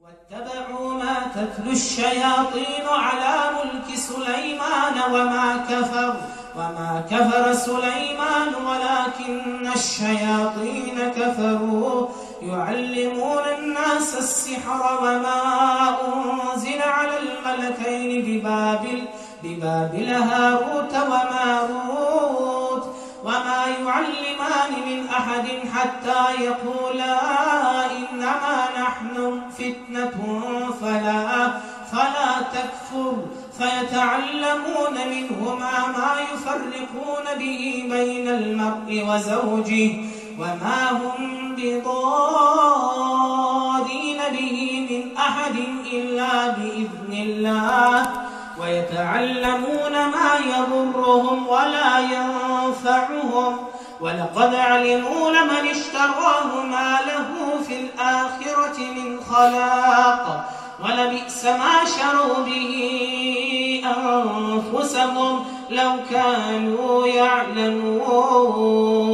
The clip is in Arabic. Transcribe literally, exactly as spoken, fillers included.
واتبعوا ما تتلو الشياطين على ملك سليمان وما كفر وما كفر سليمان ولكن الشياطين كفروا يعلمون الناس السحر وما أنزل على الملكين ببابل ببابل هاروت وماروت وما يعلمان من أحد حتى يقولا إنما نحن فتنة فلا فلا تكفر فيتعلمون منهما ما يفرقون به بين المرء وزوجه وما هم بضارين به من أحد إلا بإذن الله ويتعلمون ما يضرهم ولا ينفعهم ولقد علموا لمن اشتراه ما له في الآخرة من خلاق ولبئس ما شروا به أنفسهم لو كانوا يعلمون.